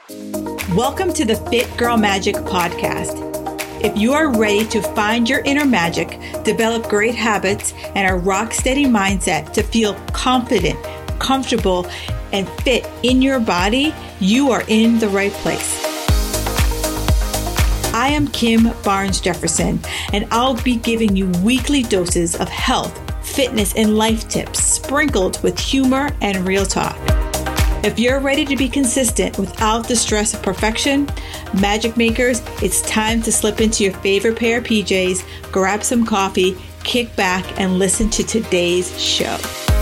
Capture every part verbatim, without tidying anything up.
Welcome to the Fit Girl Magic podcast. If you are ready to find your inner magic, develop great habits, and a rock steady mindset to feel confident, comfortable, and fit in your body, you are in the right place. I am Kim Barnes Jefferson, and I'll be giving you weekly doses of health, fitness, and life tips sprinkled with humor and real talk. If you're ready to be consistent without the stress of perfection, magic makers, it's time to slip into your favorite pair of P Js, grab some coffee, kick back, and listen to today's show.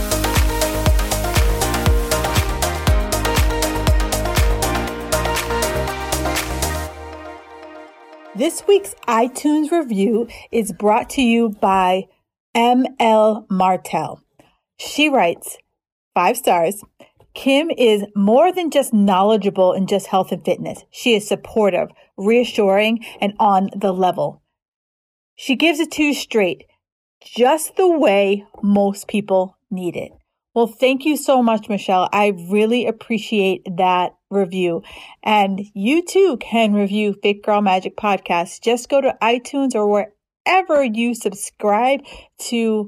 This week's iTunes review is brought to you by M L Martel. She writes, five stars. Kim is more than just knowledgeable in just health and fitness. She is supportive, reassuring, and on the level. She gives it to you straight, just the way most people need it. Well, thank you so much, Michelle. I really appreciate that review. And you too can review Fit Girl Magic Podcast. Just go to iTunes or wherever you subscribe to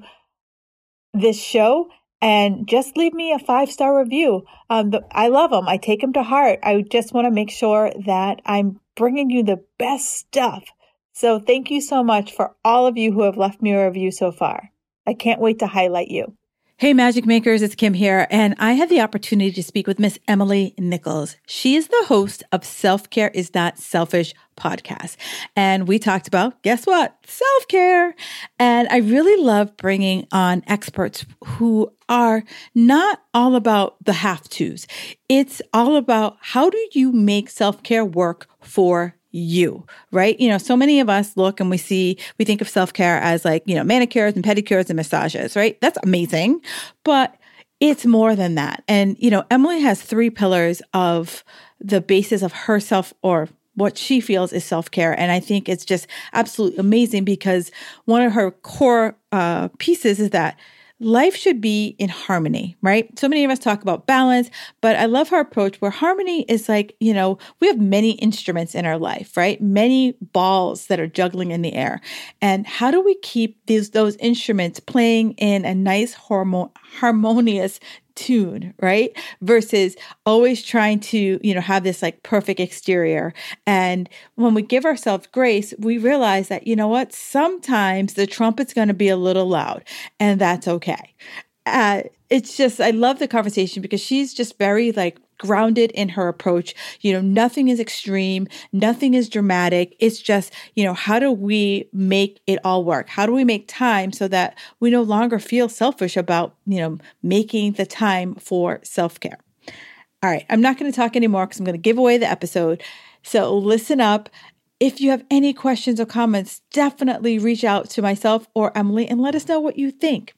this show and just leave me a five-star review. Um, the, I love them. I take them to heart. I just want to make sure that I'm bringing you the best stuff. So thank you so much for all of you who have left me a review so far. I can't wait to highlight you. Hey, Magic Makers, it's Kim here, and I had the opportunity to speak with Miss Emily Nichols. She is the host of Self-Care is Not Selfish podcast, and we talked about, guess what? Self-care. And I really love bringing on experts who are not all about the have-tos. It's all about how do you make self-care work for you, right? You know, so many of us look and we see, we think of self-care as like, you know, manicures and pedicures and massages, right? That's amazing, but it's more than that. And, you know, Emily has three pillars of the basis of herself or what she feels is self-care. And I think it's just absolutely amazing because one of her core uh, pieces is that life should be in harmony, right? So many of us talk about balance, but I love her approach where harmony is like, you know, we have many instruments in our life, right? Many balls that are juggling in the air. And how do we keep these those instruments playing in a nice hormo- harmonious tune, right? Versus always trying to, you know, have this like perfect exterior. And when we give ourselves grace, we realize that, you know what, sometimes the trumpet's going to be a little loud and that's okay. Uh, it's just, I love the conversation because she's just very like grounded in her approach. You know, nothing is extreme. Nothing is dramatic. It's just, you know, how do we make it all work? How do we make time so that we no longer feel selfish about, you know, making the time for self-care? All right. I'm not going to talk anymore because I'm going to give away the episode. So listen up. If you have any questions or comments, definitely reach out to myself or Emily and let us know what you think.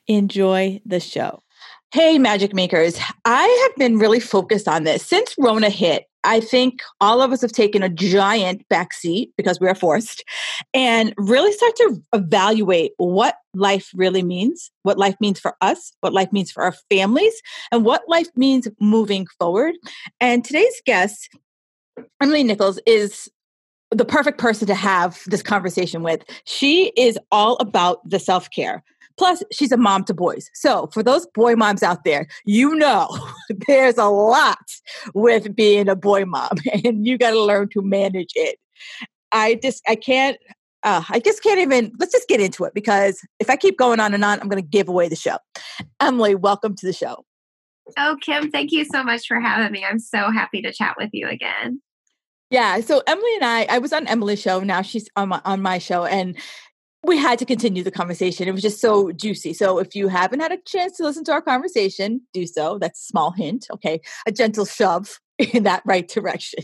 Enjoy the show. Hey, Magic Makers. I have been really focused on this. Since Rona hit, I think all of us have taken a giant backseat because we are forced and really start to evaluate what life really means, what life means for us, what life means for our families, and what life means moving forward. And today's guest, Emily Nichols, is the perfect person to have this conversation with. She is all about the self-care. Plus, she's a mom to boys. So for those boy moms out there, you know there's a lot with being a boy mom and you got to learn to manage it. I just, I can't, uh, I just can't even, let's just get into it because if I keep going on and on, I'm going to give away the show. Emily, welcome to the show. Oh, Kim, thank you so much for having me. I'm so happy to chat with you again. Yeah. So Emily and I, I was on Emily's show. Now she's on my, on my show and we had to continue the conversation. It was just so juicy. So if you haven't had a chance to listen to our conversation, do so. That's a small hint. Okay. A gentle shove in that right direction.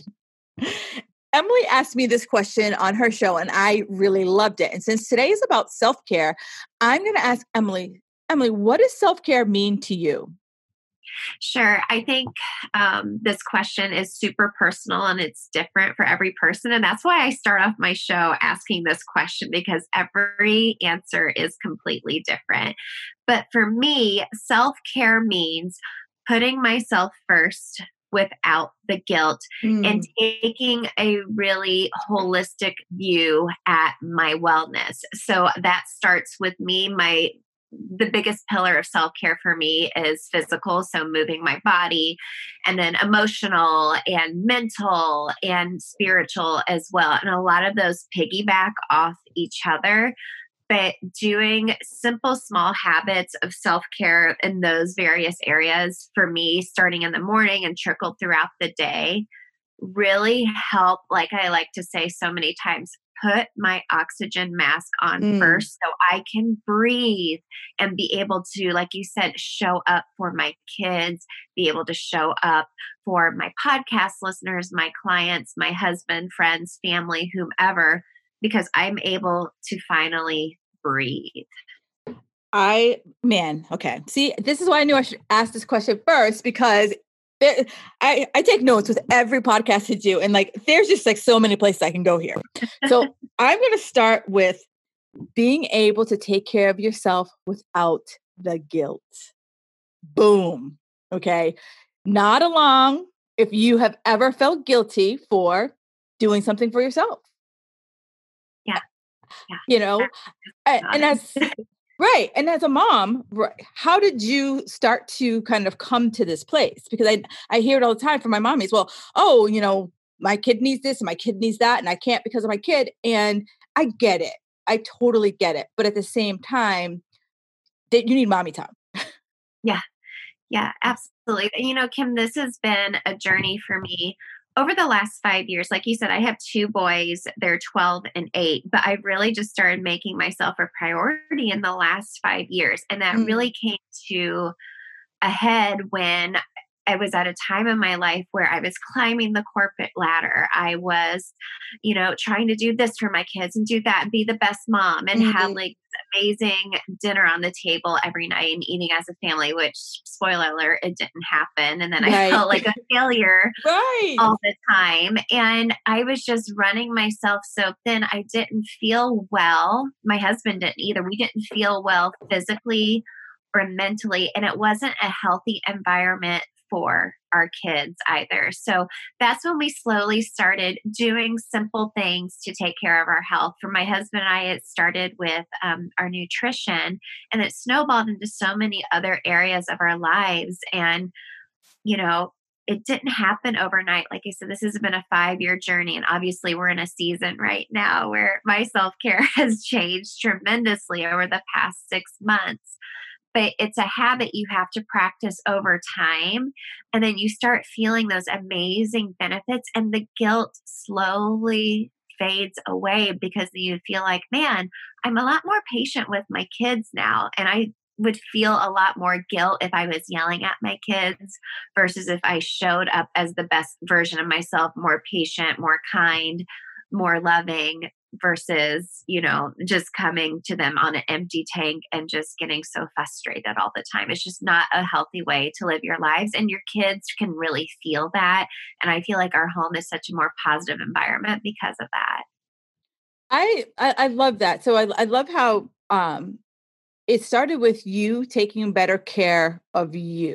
Emily asked me this question on her show and I really loved it. And since today is about self-care, I'm going to ask Emily, Emily, what does self-care mean to you? Sure. I think um, this question is super personal and it's different for every person. And that's why I start off my show asking this question because every answer is completely different. But for me, self-care means putting myself first, without the guilt Mm. and taking a really holistic view at my wellness. So that starts with me. My the biggest pillar of self-care for me is physical, so moving my body, and then emotional and mental and spiritual as well. And a lot of those piggyback off each other. But doing simple, small habits of self care in those various areas for me, starting in the morning and trickled throughout the day, really help, like I like to say so many times, put my oxygen mask on Mm. first so I can breathe and be able to, like you said, show up for my kids, be able to show up for my podcast listeners, my clients, my husband, friends, family, whomever, because I'm able to finally breathe. I, man, okay. See, this is why I knew I should ask this question first, because there, I, I take notes with every podcast I do. And like, there's just like so many places I can go here. So I'm going to start with being able to take care of yourself without the guilt. Boom. Okay. Nod along if you have ever felt guilty for doing something for yourself. Yeah. Yeah. You know, and, and that's right. And as a mom, right, how did you start to kind of come to this place? Because I, I hear it all the time from my mommies. Well, oh, you know, my kid needs this and my kid needs that, and I can't because of my kid. And I get it. I totally get it. But at the same time, that you need mommy time. Yeah. Yeah, absolutely. You know, Kim, this has been a journey for me over the last five years. Like you said, I have two boys, they're twelve and eight, but I really just started making myself a priority in the last five years. And that Mm. really came to a head when I was at a time in my life where I was climbing the corporate ladder. I was, you know, trying to do this for my kids and do that and be the best mom and Mhm. have like amazing dinner on the table every night and eating as a family, which, spoiler alert, it didn't happen. And then I Right. felt like a failure Right. all the time. And I was just running myself so thin. I didn't feel well. My husband didn't either. We didn't feel well physically or mentally. And it wasn't a healthy environment for our kids either. So that's when we slowly started doing simple things to take care of our health. For my husband and I, it started with um, our nutrition, and it snowballed into so many other areas of our lives. And, you know, it didn't happen overnight. Like I said, this has been a five year journey. And obviously, we're in a season right now where my self care has changed tremendously over the past six months. But it's a habit you have to practice over time. And then you start feeling those amazing benefits, and the guilt slowly fades away because you feel like, man, I'm a lot more patient with my kids now. And I would feel a lot more guilt if I was yelling at my kids versus if I showed up as the best version of myself, more patient, more kind, more loving, versus, you know, just coming to them on an empty tank and just getting so frustrated all the time. It's just not a healthy way to live your lives. And your kids can really feel that. And I feel like our home is such a more positive environment because of that. I, I, I love that. So I, I love how um, it started with you taking better care of you.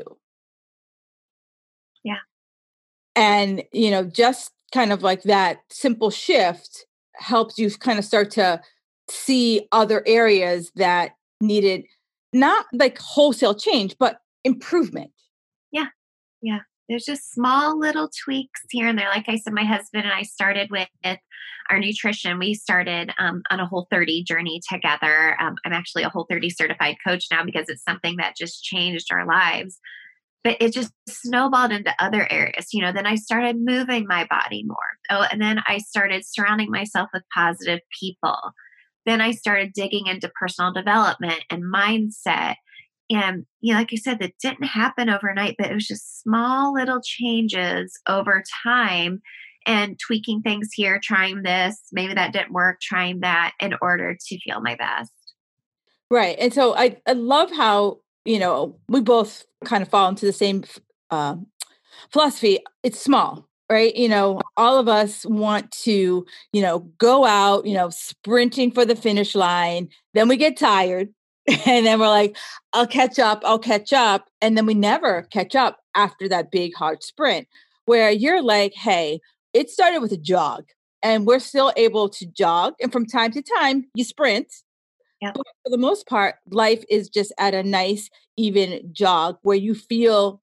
Yeah. And, you know, just kind of like that simple shift helps you kind of start to see other areas that needed not like wholesale change, but improvement. Yeah. Yeah. There's just small little tweaks here and there. Like I said, my husband and I started with our nutrition. We started um, on a Whole thirty journey together. Um, I'm actually a Whole thirty certified coach now because it's something that just changed our lives. But it just snowballed into other areas. You know, then I started moving my body more. Oh, and then I started surrounding myself with positive people. Then I started digging into personal development and mindset. And, you know, like I said, that didn't happen overnight, but it was just small little changes over time and tweaking things here, trying this, maybe that didn't work, trying that in order to feel my best. Right. And so I, I love how, you know, we both kind of fall into the same uh, philosophy. It's small, right? You know, all of us want to, you know, go out, you know, sprinting for the finish line. Then we get tired. And then we're like, I'll catch up, I'll catch up. And then we never catch up after that big, hard sprint. where you're like, hey, it started with a jog and we're still able to jog. And from time to time, you sprint. Yep. But for the most part, life is just at a nice, even jog where you feel,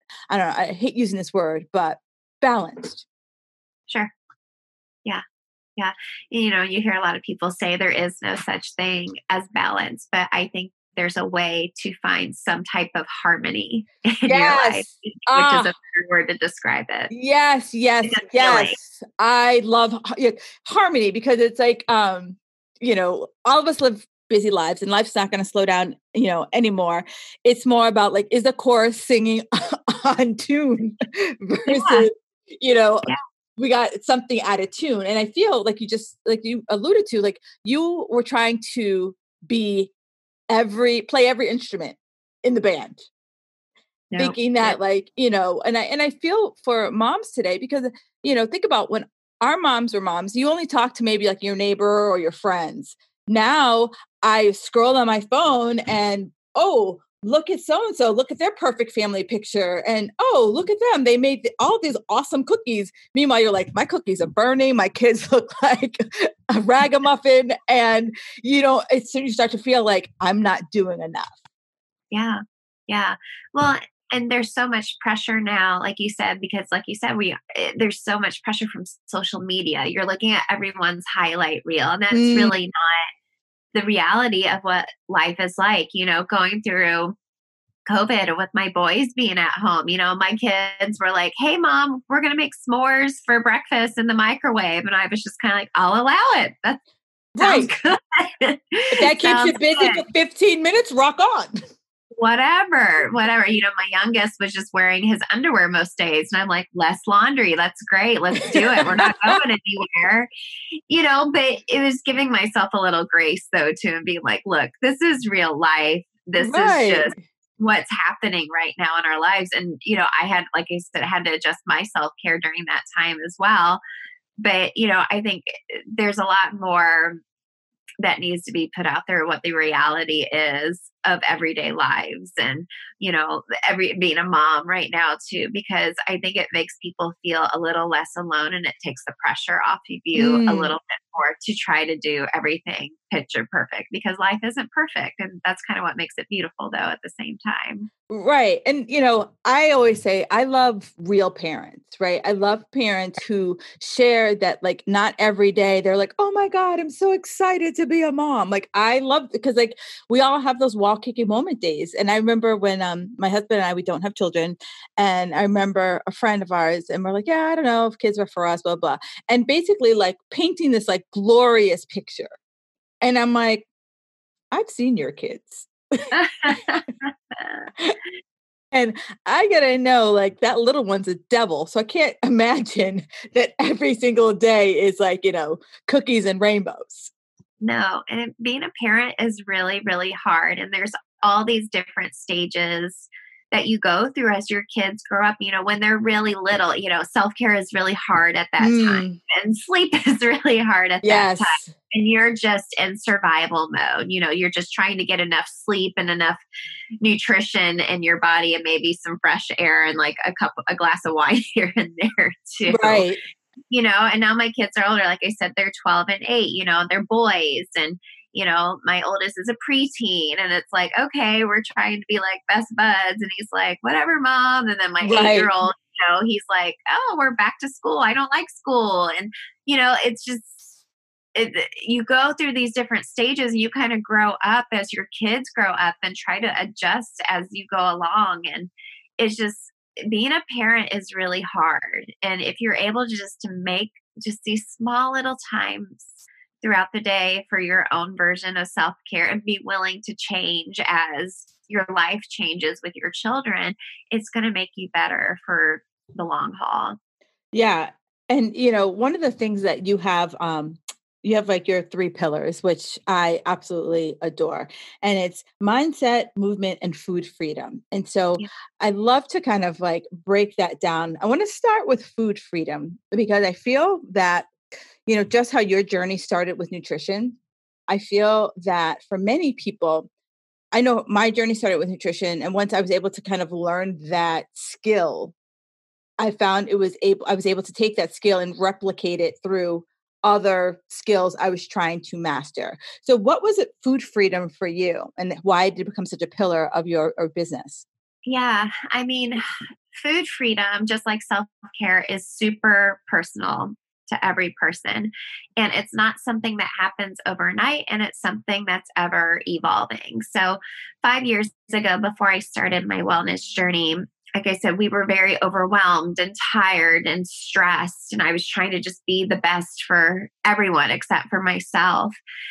I don't know, I hate using this word, but balanced. Sure. Yeah. Yeah. You know, you hear a lot of people say there is no such thing as balance, but I think there's a way to find some type of harmony in Yes. your life, which ah. is a better word to describe it. Yes, yes, yes. I love yeah, harmony because it's like, um, you know, all of us live busy lives and life's not going to slow down, you know, anymore. It's more about like, is the chorus singing on tune versus, yeah. you know, yeah. we got something out of tune. And I feel like you just, like you alluded to, like you were trying to be every, play every instrument in the band. No, thinking that it, like, you know, and I, and I feel for moms today because, you know, think about when our moms were moms, you only talk to maybe like your neighbor or your friends. Now I scroll on my phone and, oh, look at so-and-so, look at their perfect family picture. And, oh, look at them. They made all these awesome cookies. Meanwhile, you're like, my cookies are burning. My kids look like a ragamuffin. And, you know, it's so you start to feel like I'm not doing enough. Yeah. Yeah. Well, and there's so much pressure now, like you said, because like you said, we, there's so much pressure from social media. You're looking at everyone's highlight reel, and that's mm. really not the reality of what life is like, you know, going through COVID and with my boys being at home. You know, my kids were like, hey, Mom, we're going to make s'mores for breakfast in the microwave. And I was just kind of like, I'll allow it. That sounds right. good. If that keeps you busy good. for fifteen minutes, rock on. Whatever, whatever. You know, my youngest was just wearing his underwear most days. And I'm like, less laundry. That's great. Let's do it. We're not going anywhere. You know, but it was giving myself a little grace, though, too, and being like, look, this is real life. This right. is just what's happening right now in our lives. And, you know, I had, like I said, I had to adjust my self-care during that time as well. But, you know, I think there's a lot more that needs to be put out there, what the reality is of everyday lives and, you know, every being a mom right now too, because I think it makes people feel a little less alone and it takes the pressure off of you mm. a little bit more to try to do everything picture perfect, because life isn't perfect. And that's kind of what makes it beautiful though at the same time. Right. And, you know, I always say I love real parents, right? I love parents who share that, like, not every day they're like, oh my God, I'm so excited to be a mom. Like, I love, because like we all have those wall kicking moment days. And I remember when um, my husband and I, we don't have children. And I remember a friend of ours and we're like, yeah, I don't know if kids were for us, blah, blah. And basically like painting this like glorious picture. And I'm like, I've seen your kids. And I gotta know, like, that little one's a devil. So I can't imagine that every single day is like, you know, cookies and rainbows. No, and being a parent is really, really hard. And there's all these different stages that you go through as your kids grow up. You know, when they're really little, you know, self-care is really hard at that mm. time. And sleep is really hard at yes. that time. And you're just in survival mode. You know, you're just trying to get enough sleep and enough nutrition in your body and maybe some fresh air and like a cup, a glass of wine here and there too. Right. You know, and now my kids are older. Like I said, they're twelve and eight, you know, they're boys. And, you know, my oldest is a preteen and it's like, okay, we're trying to be like best buds. And he's like, whatever, Mom. And then my right. eight-year-old, you know, he's like, oh, we're back to school. I don't like school. And, you know, it's just, it, you go through these different stages and you kind of grow up as your kids grow up and try to adjust as you go along. And it's just, being a parent is really hard. And if you're able to just to make just these small little times throughout the day for your own version of self-care and be willing to change as your life changes with your children, it's going to make you better for the long haul. Yeah. And, you know, one of the things that you have, um, you have like your three pillars, which I absolutely adore. And it's mindset, movement, and food freedom. And so yeah. I love to kind of like break that down. I want to start with food freedom because I feel that, you know, just how your journey started with nutrition, I feel that for many people, I know my journey started with nutrition. And once I was able to kind of learn that skill, I found it was able, I was able to take that skill and replicate it through other skills I was trying to master. So what was it food freedom for you, and why did it become such a pillar of your, your business? Yeah, I mean, food freedom, just like self-care, is super personal to every person. And it's not something that happens overnight, and it's something that's ever evolving. So, five years ago, before I started my wellness journey, like I said, we were very overwhelmed and tired and stressed. And I was trying to just be the best for everyone except for myself.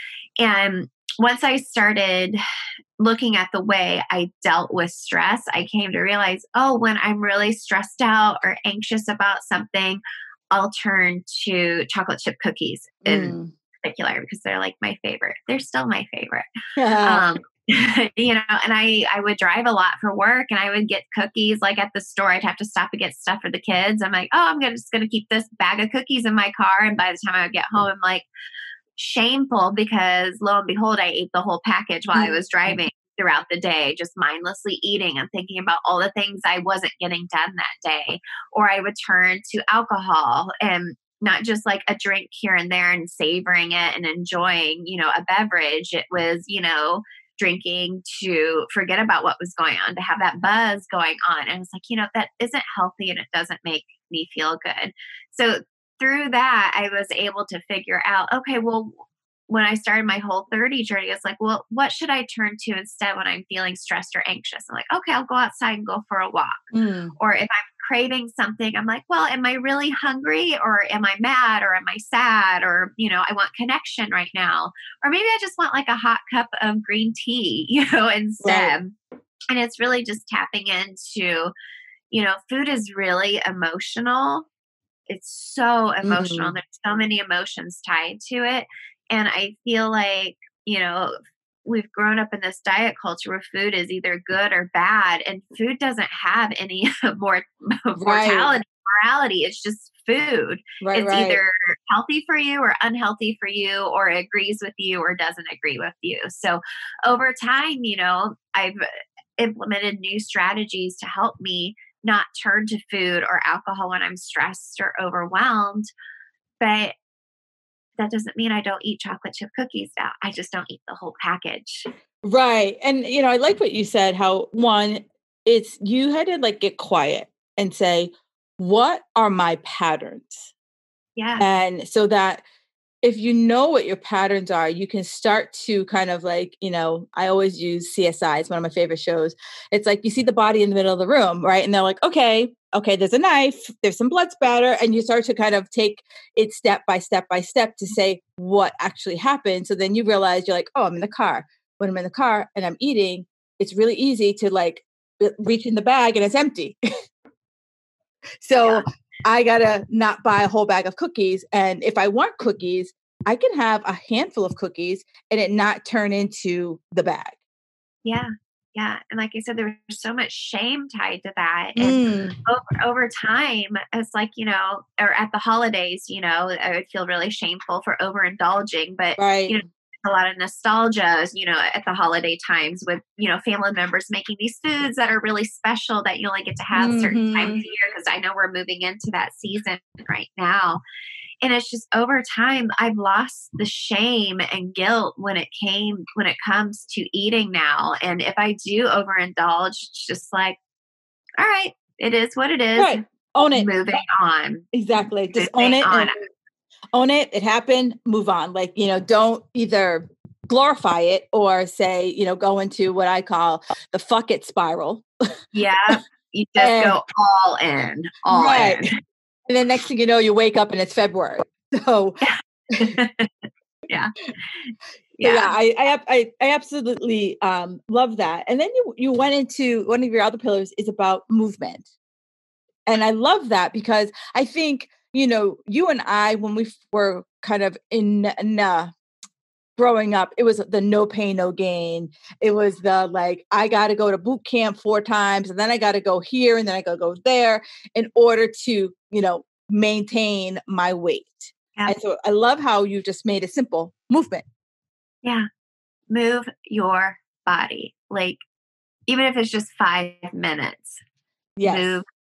And once I started looking at the way I dealt with stress, I came to realize, oh, when I'm really stressed out or anxious about something, I'll turn to chocolate chip cookies in Mm. particular because they're like my favorite. They're still my favorite. Yeah. Um, you know, and I, I would drive a lot for work, and I would get cookies like at the store. I'd have to stop and get stuff for the kids. I'm like, oh, I'm gonna, just going to keep this bag of cookies in my car. And by the time I would get home, I'm like, shameful, because lo and behold, I ate the whole package while I was driving throughout the day, just mindlessly eating and thinking about all the things I wasn't getting done that day. Or I would turn to alcohol, and not just like a drink here and there and savoring it and enjoying, you know, a beverage. It was, you know, drinking to forget about what was going on, to have that buzz going on. And it's like, you know, that isn't healthy, and it doesn't make me feel good. So through that, I was able to figure out, okay, well, when I started my whole thirty journey, it's like, well, what should I turn to instead when I'm feeling stressed or anxious? I'm like, okay, I'll go outside and go for a walk. Mm. Or if I'm craving something, I'm like, well, am I really hungry, or am I mad, or am I sad, or, you know, I want connection right now. Or maybe I just want like a hot cup of green tea, you know, instead. Right. And it's really just tapping into, you know, food is really emotional. It's so emotional. Mm. There's so many emotions tied to it. And I feel like, you know, we've grown up in this diet culture where food is either good or bad, and food doesn't have any more mortality, Right. morality. It's just food. Right, it's right. either healthy for you or unhealthy for you, or agrees with you or doesn't agree with you. So over time, you know, I've implemented new strategies to help me not turn to food or alcohol when I'm stressed or overwhelmed. But that doesn't mean I don't eat chocolate chip cookies now. I just don't eat the whole package. Right. And, you know, I like what you said, how one, it's, you had to like get quiet and say, what are my patterns? Yeah. And so that if you know what your patterns are, you can start to kind of like, you know, I always use C S I. It's one of my favorite shows. It's like you see the body in the middle of the room, right? And they're like, okay, okay, there's a knife, there's some blood spatter. And you start to kind of take it step by step by step to say what actually happened. So then you realize you're like, oh, I'm in the car. When I'm in the car and I'm eating, it's really easy to like reach in the bag and it's empty. So yeah. I gotta not buy a whole bag of cookies. And if I want cookies, I can have a handful of cookies and it not turn into the bag. Yeah. Yeah. And like I said, there was so much shame tied to that. And mm. over, over time, it's like, you know, or at the holidays, you know, I would feel really shameful for overindulging, but, right. you know, a lot of nostalgia, you know, at the holiday times with, you know, family members making these foods that are really special that you only get to have mm-hmm. certain times of year. Cause I know we're moving into that season right now. And it's just over time, I've lost the shame and guilt when it came, when it comes to eating now. And if I do overindulge, it's just like, all right, it is what it is. Right. Own it. Moving on. Exactly. Just Moving own it. on. And own it. It happened. Move on. Like, you know, don't either glorify it or say, you know, go into what I call the fuck it spiral. Yeah. You just and, go all in, all right. in. And then next thing you know, you wake up and it's February. So yeah. Yeah. So yeah, I, I I I absolutely um, love that. And then you you went into one of your other pillars is about movement, and I love that because I think you know you and I when we were kind of in, in uh, growing up, it was the no pain no gain. It was the like I got to go to boot camp four times, and then I got to go here, and then I got to go there in order to you know maintain my weight. Yeah. And so I love how you just made a simple movement. Yeah. Move your body. Like, even if it's just five minutes, yes. move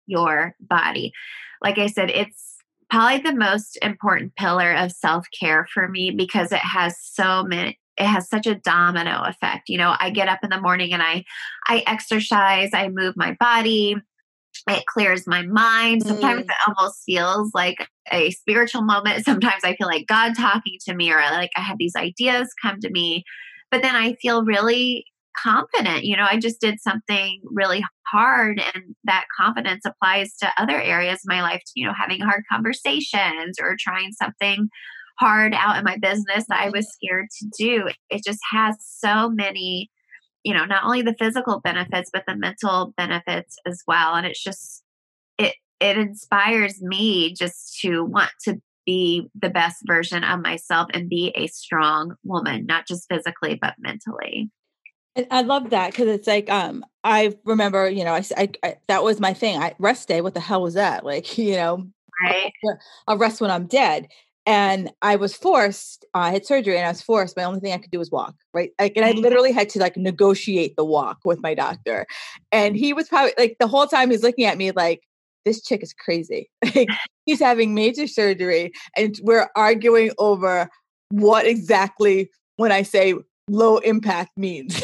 your body. Like I said, it's probably the most important pillar of self-care for me because it has so many, it has such a domino effect. You know, I get up in the morning and I, I exercise, I move my body. It clears my mind. Sometimes Mm. it almost feels like a spiritual moment. Sometimes I feel like God talking to me, or like I have these ideas come to me, but then I feel really confident. You know, I just did something really hard, and that confidence applies to other areas of my life, you know, having hard conversations or trying something hard out in my business that I was scared to do. It just has so many, you know, not only the physical benefits, but the mental benefits as well. And it's just, it, it inspires me just to want to be the best version of myself and be a strong woman, not just physically, but mentally. And I love that because it's like, um, I remember, you know, I, I, I that was my thing. I rest day. What the hell was that? Like, you know, Right. I'll, I'll rest when I'm dead. And I was forced, uh, I had surgery and I was forced. My only thing I could do was walk, right? Like, and I literally had to like negotiate the walk with my doctor. And he was probably like the whole time he's looking at me like, this chick is crazy. Like, he's having major surgery and we're arguing over what exactly when I say low impact means.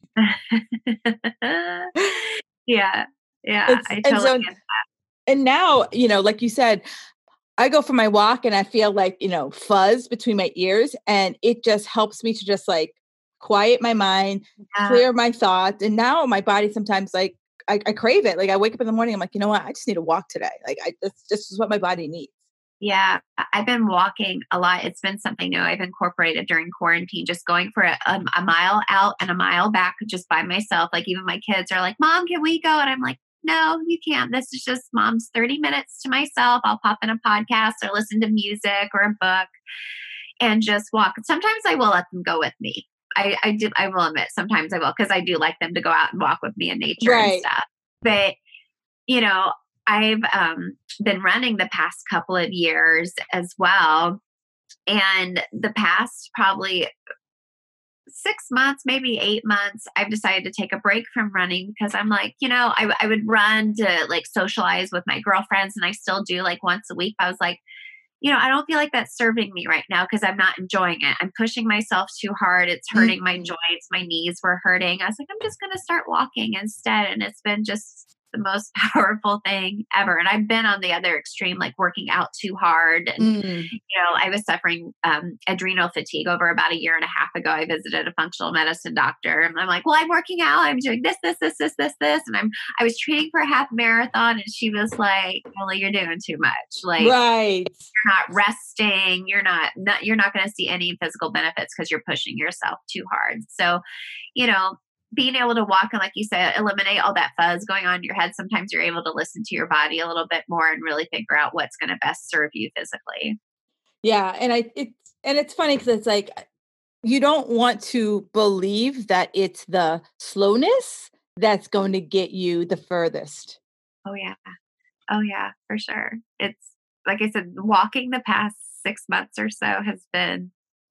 yeah. Yeah. It's, I and totally so, get that. and now, you know, like you said, I go for my walk and I feel like, you know, fuzz between my ears, and it just helps me to just like quiet my mind, Yeah. clear my thoughts. And now my body sometimes like, I, I crave it. Like I wake up in the morning, I'm like, you know what? I just need to walk today. Like I, this, this is what my body needs. Yeah, I've been walking a lot. It's been something new I've incorporated during quarantine, just going for a, a, a mile out and a mile back just by myself. Like even my kids are like, Mom, can we go? And I'm like, no, you can't. This is just Mom's thirty minutes to myself. I'll pop in a podcast or listen to music or a book and just walk. Sometimes I will let them go with me. I, I do. I will admit sometimes I will, because I do like them to go out and walk with me in nature Right. and stuff. But, you know, I've um, been running the past couple of years as well. And the past probably six months, maybe eight months, I've decided to take a break from running because I'm like, you know, I, I would run to like socialize with my girlfriends, and I still do like once a week. I was like, you know, I don't feel like that's serving me right now because I'm not enjoying it. I'm pushing myself too hard. It's hurting mm-hmm. my joints. My knees were hurting. I was like, I'm just going to start walking instead. And it's been just the most powerful thing ever. And I've been on the other extreme, like working out too hard. And, mm. you know, I was suffering um, adrenal fatigue over about a year and a half ago. I visited a functional medicine doctor, and I'm like, well, I'm working out. I'm doing this, this, this, this, this, this. And I'm, I was training for a half marathon, and she was like, Molly, you're doing too much. Like, right. You're not resting. You're not, not you're not going to see any physical benefits because you're pushing yourself too hard. So, you know, being able to walk and, like you said, eliminate all that fuzz going on in your head. Sometimes you're able to listen to your body a little bit more and really figure out what's going to best serve you physically. Yeah. And I, it's, and it's funny because it's like, you don't want to believe that it's the slowness that's going to get you the furthest. Oh yeah. Oh yeah, for sure. It's like I said, walking the past six months or so has been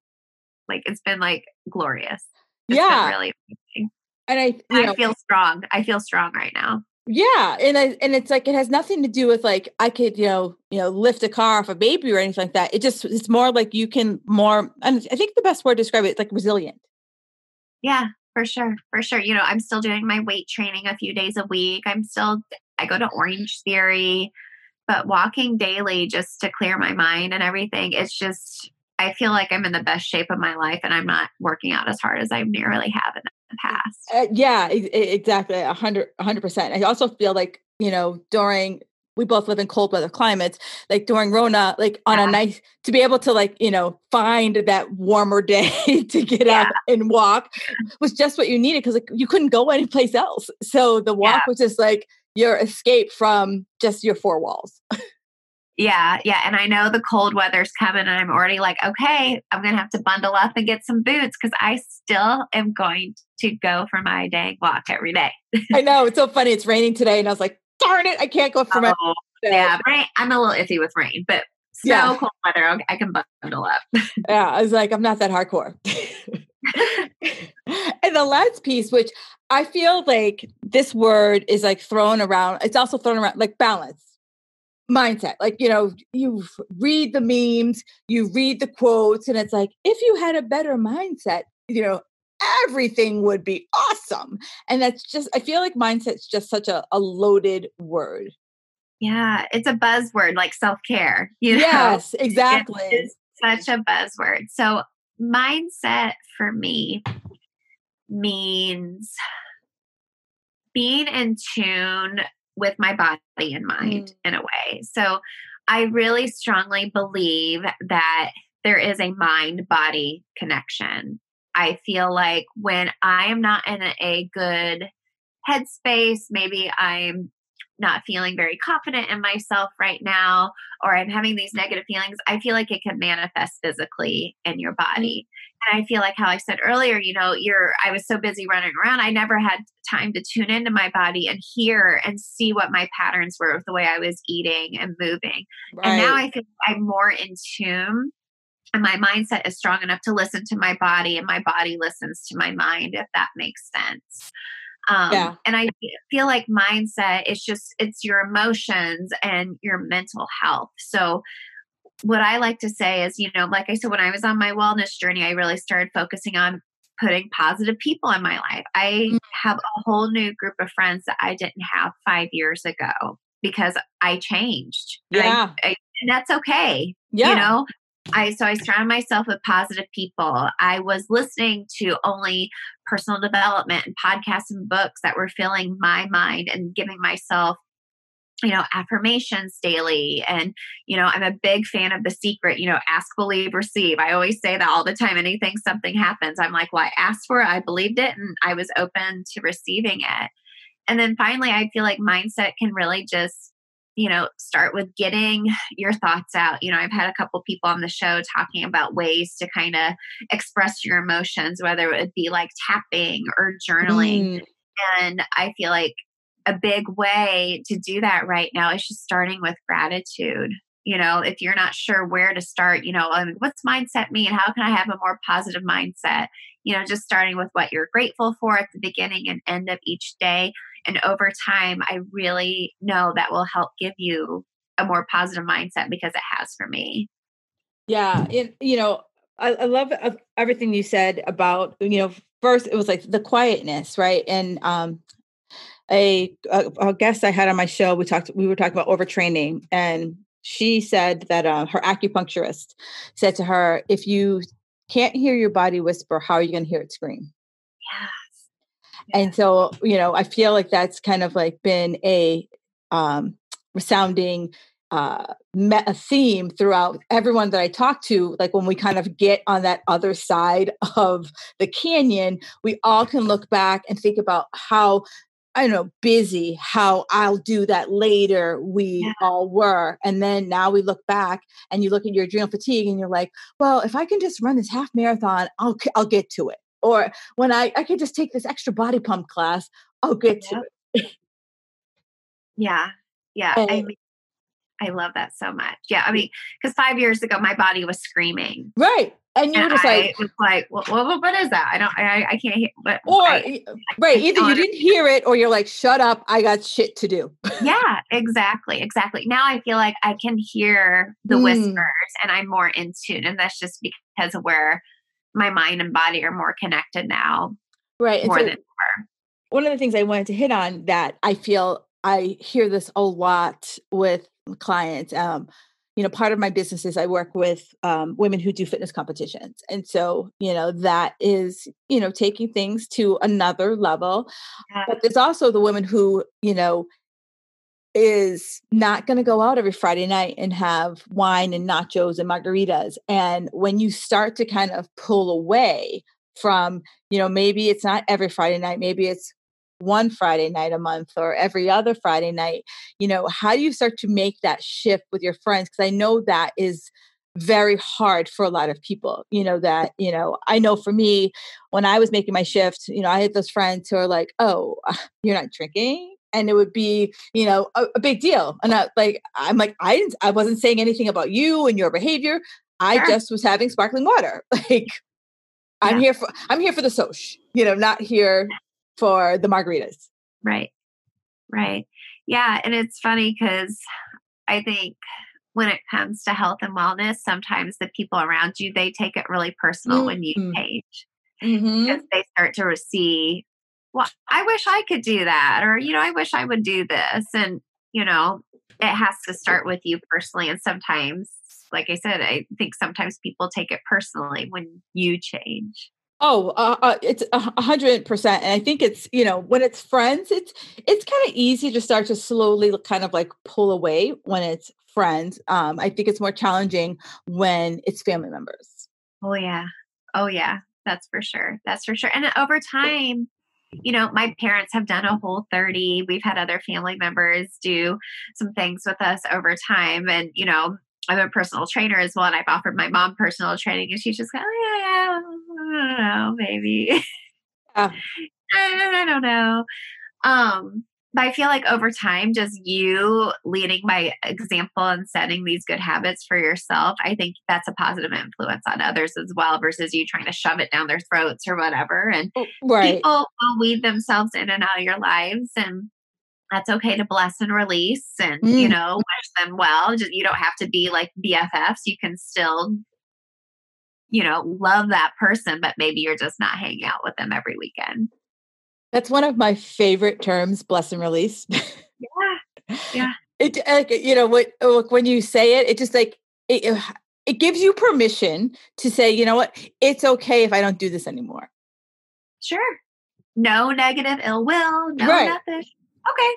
like, it's been like glorious. It's yeah. been really amazing. And I, you I know, feel strong. I feel strong right now. Yeah. And I, and it's like, it has nothing to do with like, I could, you know, you know, lift a car off a baby or anything like that. It just, it's more like you can more, and I think the best word to describe it is like resilient. Yeah, for sure. For sure. You know, I'm still doing my weight training a few days a week. I'm still, I go to Orange Theory, but walking daily just to clear my mind and everything. It's just, I feel like I'm in the best shape of my life, and I'm not working out as hard as I nearly have in the past. Uh, yeah, e- exactly. A hundred, a hundred percent. I also feel like, you know, during, we both live in cold weather climates, like during Rona, like on yeah. a nice, to be able to like, you know, find that warmer day to get yeah. up and walk was just what you needed. Cause like you couldn't go anyplace else. So the walk yeah. was just like your escape from just your four walls. Yeah. Yeah. And I know the cold weather's coming, and I'm already like, okay, I'm going to have to bundle up and get some boots because I still am going to go for my dang walk every day. I know. It's so funny. It's raining today. And I was like, darn it, I can't go for oh, my. Yeah. Rain, I'm a little iffy with rain, but snow, yeah. cold weather, I can bundle up. Yeah. I was like, I'm not that hardcore. And the last piece, which I feel like this word is like thrown around. It's also thrown around like balance, mindset. Like, you know, you read the memes, you read the quotes, and it's like, if you had a better mindset, you know, everything would be awesome. And that's just, I feel like mindset's just such a, a loaded word. Yeah, it's a buzzword like self-care. You yes, know? exactly. It is such a buzzword. So mindset for me means being in tune with my body and mind mm. in a way. So I really strongly believe that there is a mind-body connection. I feel like when I am not in a good headspace, maybe I'm not feeling very confident in myself right now, or I'm having these negative feelings, I feel like it can manifest physically in your body. Mm-hmm. And I feel like how I said earlier, you know, you're, I was so busy running around, I never had time to tune into my body and hear and see what my patterns were with the way I was eating and moving. Right. And now I feel like I'm more in tune. And my mindset is strong enough to listen to my body, and my body listens to my mind, if that makes sense. Um, yeah. And I feel like mindset is just, it's your emotions and your mental health. So what I like to say is, you know, like I said, when I was on my wellness journey, I really started focusing on putting positive people in my life. I mm-hmm. have a whole new group of friends that I didn't have five years ago because I changed. Yeah. And, I, I, and that's okay. Yeah. You know, I, so I surrounded myself with positive people. I was listening to only personal development and podcasts and books that were filling my mind and giving myself, you know, affirmations daily. And, you know, I'm a big fan of The Secret, you know, ask, believe, receive. I always say that all the time. Anything, something happens, I'm like, well, I asked for it, I believed it, and I was open to receiving it. And then finally, I feel like mindset can really just, you know, start with getting your thoughts out. You know, I've had a couple people on the show talking about ways to kind of express your emotions, whether it would be like tapping or journaling. Mm. And I feel like a big way to do that right now is just starting with gratitude. You know, if you're not sure where to start, you know, I mean, what's mindset mean? How can I have a more positive mindset? You know, just starting with what you're grateful for at the beginning and end of each day. And over time, I really know that will help give you a more positive mindset, because it has for me. Yeah. It, you know, I, I love everything you said about, you know, first it was like the quietness, right? And um, a, a, a guest I had on my show, we talked, we were talking about overtraining, and she said that uh, her acupuncturist said to her, if you can't hear your body whisper, how are you going to hear it scream? Yeah. Yeah. And so, you know, I feel like that's kind of like been a um, resounding uh, me- a theme throughout everyone that I talk to. Like when we kind of get on that other side of the canyon, we all can look back and think about how, I don't know, busy, how I'll do that later we yeah. all were. And then now we look back and you look at your adrenal fatigue and you're like, well, if I can just run this half marathon, I'll, I'll get to it. Or when I, I could just take this extra body pump class, I'll get yeah. to it. Yeah. Yeah. And, I mean, I love that so much. Yeah. I mean, because five years ago, my body was screaming. Right. And you and were just I like, was like, well, well, what is that? I don't, I, I can't hear. But or, I, right. I, Either I you didn't hear it or you're like, shut up, I got shit to do. Yeah, exactly. Exactly. Now I feel like I can hear the mm. whispers and I'm more in tune. And that's just because of where my mind and body are more connected now. Right. And more so than ever. One of the things I wanted to hit on that I feel I hear this a lot with clients. Um, you know, part of my business is I work with um, women who do fitness competitions. And so, you know, that is, you know, taking things to another level. Yeah. But there's also the women who, you know, is not going to go out every Friday night and have wine and nachos and margaritas. And when you start to kind of pull away from, you know, maybe it's not every Friday night, maybe it's one Friday night a month or every other Friday night, you know, how do you start to make that shift with your friends? Because I know that is very hard for a lot of people, you know, that, you know, I know for me, when I was making my shift, you know, I had those friends who are like, oh, you're not drinking? And it would be, you know, a, a big deal. And I, like, I'm like, I didn't, I wasn't saying anything about you and your behavior. I sure. just was having sparkling water. Like, I'm yeah. here for, I'm here for the soch, you know, not here for the margaritas. Right. Right. Yeah. And it's funny because I think when it comes to health and wellness, sometimes the people around you, they take it really personal when you Mm-hmm. change because Mm-hmm. they start to see, well, I wish I could do that. Or, you know, I wish I would do this. And, you know, it has to start with you personally. And sometimes, like I said, I think sometimes people take it personally when you change. Oh, uh, uh, it's a a hundred percent. And I think it's, you know, when it's friends, it's, it's kind of easy to start to slowly kind of like pull away when it's friends. Um, I think it's more challenging when it's family members. Oh, yeah. Oh, yeah. That's for sure. That's for sure. And over time, you know, my parents have done a whole thirty. We've had other family members do some things with us over time. And, you know, I'm a personal trainer as well. And I've offered my mom personal training. And she's just kind of, oh, yeah, I don't know, maybe. Yeah. I don't know. Um, but I feel like over time, just you leading by example and setting these good habits for yourself, I think that's a positive influence on others as well, versus you trying to shove it down their throats or whatever. And Oh, right. people will weed themselves in and out of your lives, and that's okay to bless and release and, you Mm. know, wish them well. Just, you don't have to be like B F Fs. You can still, you know, love that person, but maybe you're just not hanging out with them every weekend. That's one of my favorite terms, bless and release. Yeah. Yeah. It, like, you know, what, look, when you say it, it just like, it, it it gives you permission to say, you know what, it's okay if I don't do this anymore. Sure. No negative ill will, no Right. nothing. Okay.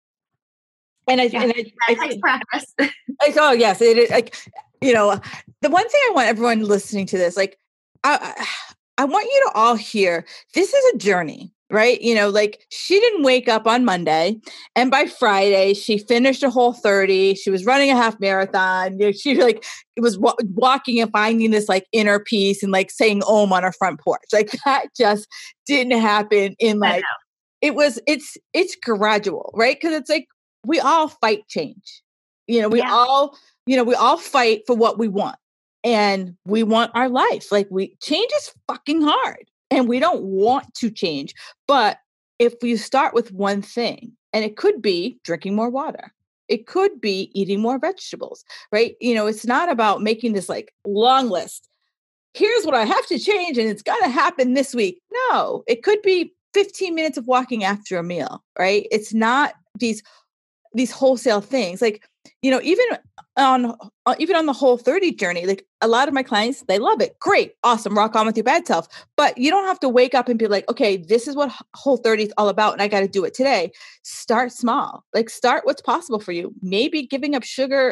And I, Yeah. and I, I That takes think, practice. like, oh yes, it is like, you know, the one thing I want everyone listening to this, like, I, I I want you to all hear, this is a journey, right? You know, like she didn't wake up on Monday and by Friday she finished a whole thirty. She was running a half marathon. You know, she like was wa- walking and finding this like inner peace and like saying Om on her front porch. Like that just didn't happen in I like, it was, it's, it's gradual, right? Because it's like, we all fight change. You know, we Yeah. all, you know, we all fight for what we want. And we want our life. Like we change is fucking hard and we don't want to change. But if you start with one thing, and it could be drinking more water, it could be eating more vegetables, right? You know, it's not about making this like long list. Here's what I have to change and it's got to happen this week. No, it could be fifteen minutes of walking after a meal, right? It's not these these wholesale things. Like, you know, even on uh, even on the Whole thirty journey, like a lot of my clients, they love it. Great, awesome, rock on with your bad self. But you don't have to wake up and be like, okay, this is what Whole thirty is all about, and I got to do it today. Start small. Like, start what's possible for you. Maybe giving up sugar,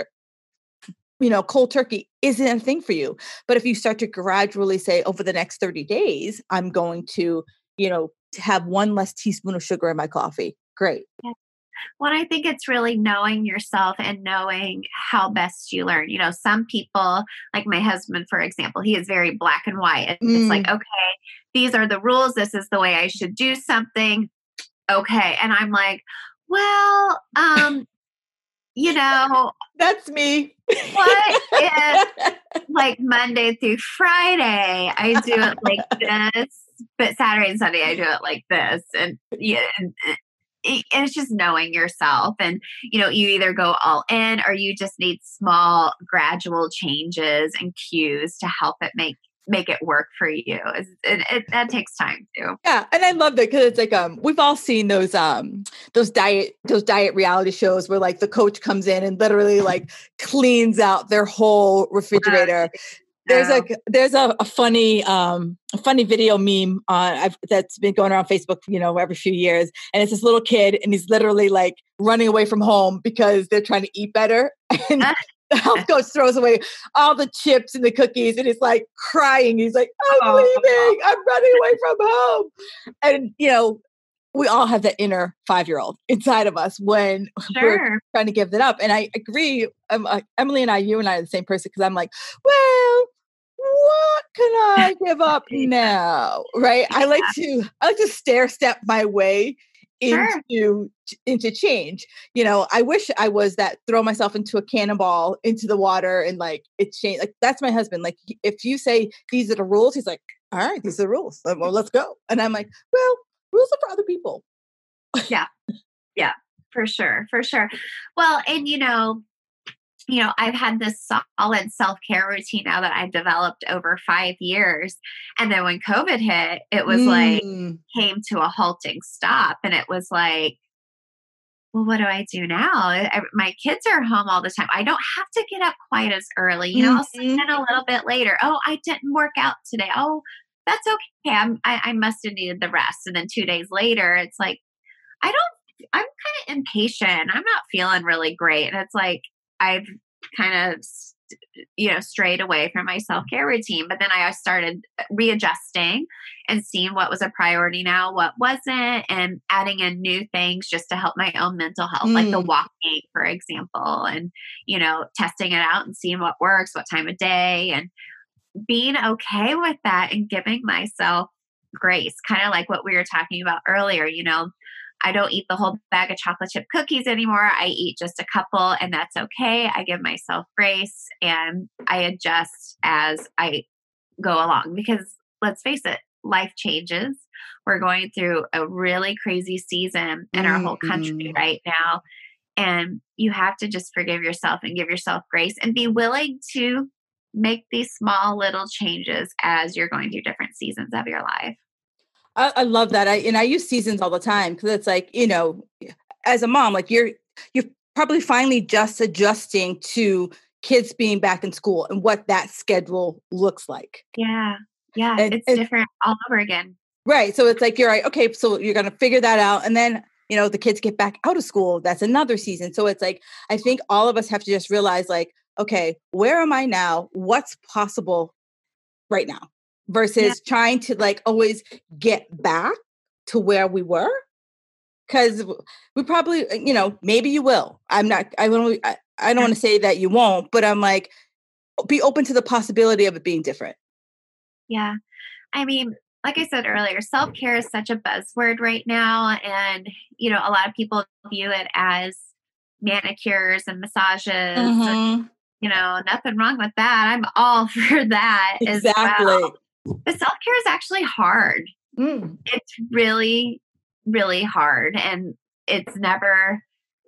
you know, cold turkey isn't a thing for you. But if you start to gradually say, over the next thirty days, I'm going to, you know, have one less teaspoon of sugar in my coffee. Great. Yeah. Well, I think it's really knowing yourself and knowing how best you learn. You know, some people, like my husband, for example, he is very black and white. It's Mm. like, okay, these are the rules. This is the way I should do something. Okay. And I'm like, well, um, you know, That's me. what if like Monday through Friday, I do it like this, but Saturday and Sunday, I do it like this. And yeah, and, it, it's just knowing yourself. And, you know, you either go all in or you just need small, gradual changes and cues to help it make make it work for you. It, it, it, that takes time too. Yeah, and I love that because it's like um we've all seen those um those diet those diet reality shows where like the coach comes in and literally like cleans out their whole refrigerator. There's No. like there's a, a funny um a funny video meme on I've, that's been going around Facebook, you know, every few years, and it's this little kid and he's literally like running away from home because they're trying to eat better, and the health coach throws away all the chips and the cookies, and he's like crying. He's like, "I'm Oh. leaving. I'm running away from home," and you know. We all have that inner five-year-old inside of us when Sure. we're trying to give that up. And I agree. Um, uh, Emily and I, you and I are the same person because I'm like, well, what can I give up now? Right? I like to I like to stair step my way Sure. into into change. You know, I wish I was that throw myself into a cannonball into the water and like it changed. Like that's my husband. Like if you say these are the rules, he's like, all right, these are the rules. Well, let's go. And I'm like, well, rules are for other people. Yeah. Yeah, for sure. For sure. Well, and you know, you know, I've had this solid self-care routine now that I've developed over five years. And then when COVID hit, it was like Mm. came to a halting stop. And it was like, well, what do I do now? I, my kids are home all the time. I don't have to get up quite as early. You know, I'll sleep Mhm. in a little bit later. Oh, I didn't work out today. Oh, that's okay. I'm, I, I must have needed the rest. And then two days later, it's like, I don't, I'm kind of impatient. I'm not feeling really great. And it's like, I've kind of, you know, strayed away from my self care routine. But then I started readjusting and seeing what was a priority now, what wasn't, and adding in new things just to help my own mental health, like the Mm. walking, for example, and, you know, testing it out and seeing what works, what time of day, and being okay with that and giving myself grace, kind of like what we were talking about earlier. You know, I don't eat the whole bag of chocolate chip cookies anymore. I eat just a couple, and that's okay. I give myself grace and I adjust as I go along because let's face it, life changes. We're going through a really crazy season in our whole country Mm. right now. And you have to just forgive yourself and give yourself grace and be willing to make these small little changes as you're going through different seasons of your life. I, I love that. I and I use seasons all the time because it's like, you know, as a mom, like you're you're probably finally just adjusting to kids being back in school and what that schedule looks like. Yeah. Yeah. And, It's and different all over again. right. So it's like you're right, okay, so you're gonna figure that out. And then, you know, the kids get back out of school. That's another season. So it's like I think all of us have to just realize, like, okay, where am I now? What's possible right now? Yeah. Versus trying to like always get back to where we were. Because we probably, you know, maybe you will. I'm not, I don't, I, I don't want to say that you won't, but I'm like, be open to the possibility of it being different. Yeah. I mean, like I said earlier, self care is such a buzzword right now. And, you know, a lot of people view it as manicures and massages. Mm-hmm. You know, nothing wrong with that. I'm all for that as Exactly. well. But self care is actually hard. Mm. It's really, really hard. And it's never,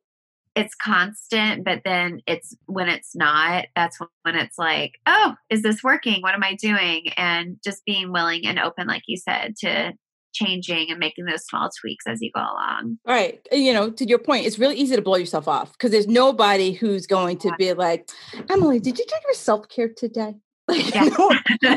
it's constant, but then it's when it's not, that's when it's like, oh, is this working? What am I doing? And just being willing and open, like you said, to changing and making those small tweaks as you go along. Right. You know, to your point, it's really easy to blow yourself off because there's nobody who's going to be like, Emily, did you do your self care today? Like, Yeah. no,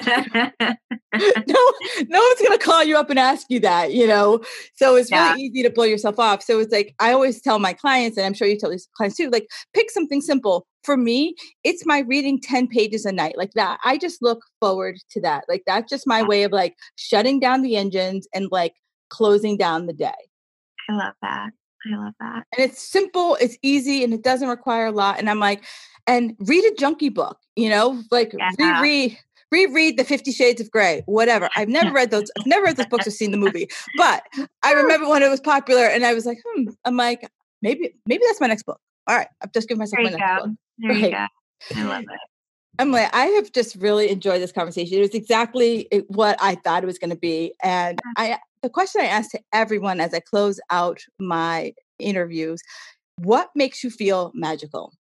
no, no one's going to call you up and ask you that, you know? So it's really Yeah. easy to blow yourself off. So it's like, I always tell my clients, and I'm sure you tell these clients too, like pick something simple. For me, it's my reading ten pages a night like that. I just look forward to that. Like, that's just my way of like shutting down the engines and like closing down the day. I love that. I love that. And it's simple, it's easy, and it doesn't require a lot. And I'm like, and read a junkie book, you know, like Yeah. reread, reread the Fifty Shades of Grey, whatever. I've never read those. I've never read those books or seen the movie, but I remember when it was popular, and I was like, hmm. I'm like, maybe, maybe that's my next book. All right, I've just given myself There my you next go. book. There Right. you go. I love it. I'm like, I have just really enjoyed this conversation. It was exactly what I thought it was going to be. And I, the question I asked to everyone as I close out my interviews, what makes you feel magical?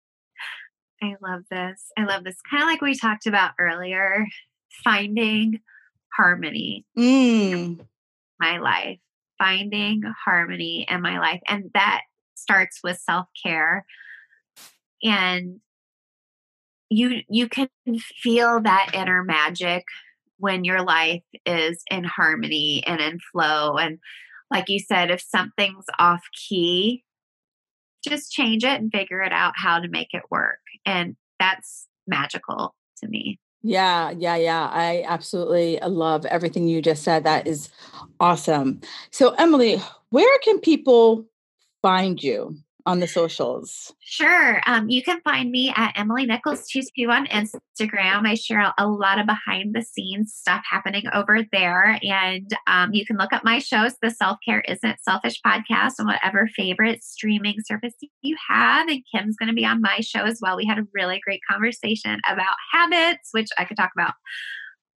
I love this. I love this. Kind of like we talked about earlier, finding harmony Mm. in my life, finding harmony in my life. And that starts with self-care. And you you can feel that inner magic when your life is in harmony and in flow. And like you said, if something's off key, just change it and figure it out how to make it work. And that's magical to me. Yeah, yeah, yeah. I absolutely love everything you just said. That is awesome. So, Emily, where can people find you on the socials? Sure. Um, you can find me at Emily Nichols two two on Instagram. I share a lot of behind the scenes stuff happening over there. And um, you can look up my shows, the Self Care Isn't Selfish podcast, on whatever favorite streaming service you have. And Kim's going to be on my show as well. We had a really great conversation about habits, which I could talk about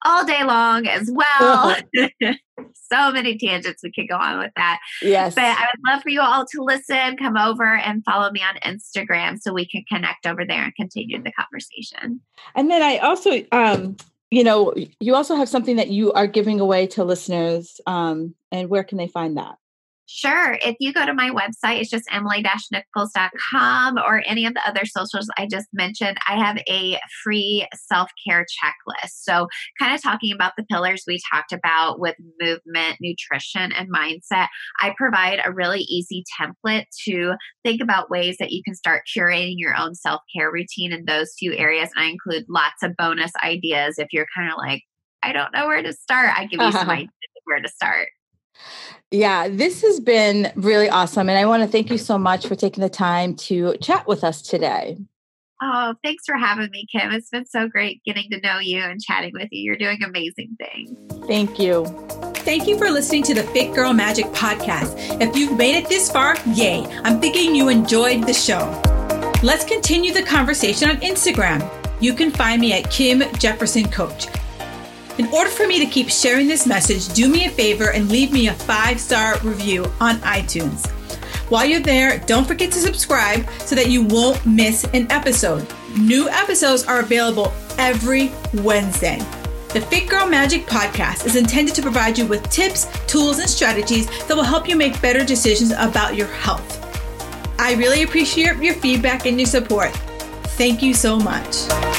all day long as well. So many tangents we could go on with that. Yes. But I would love for you all to listen, come over and follow me on Instagram so we can connect over there and continue the conversation. And then I also, um, you know, you also have something that you are giving away to listeners. Um, and where can they find that? Sure. If you go to my website, it's just emily dash nichols dot com or any of the other socials I just mentioned, I have a free self-care checklist. So kind of talking about the pillars we talked about with movement, nutrition, and mindset, I provide a really easy template to think about ways that you can start curating your own self-care routine in those two areas. And I include lots of bonus ideas. If you're kind of like, I don't know where to start, I give you some ideas of where to start. Yeah, this has been really awesome. And I want to thank you so much for taking the time to chat with us today. Oh, thanks for having me, Kim. It's been so great getting to know you and chatting with you. You're doing amazing things. Thank you. Thank you for listening to the Fit Girl Magic podcast. If you've made it this far, yay. I'm thinking you enjoyed the show. Let's continue the conversation on Instagram. You can find me at Kim Jefferson Coach. In order for me to keep sharing this message, do me a favor and leave me a five-star review on iTunes. While you're there, don't forget to subscribe so that you won't miss an episode. New episodes are available every Wednesday. The Fit Girl Magic podcast is intended to provide you with tips, tools, and strategies that will help you make better decisions about your health. I really appreciate your feedback and your support. Thank you so much.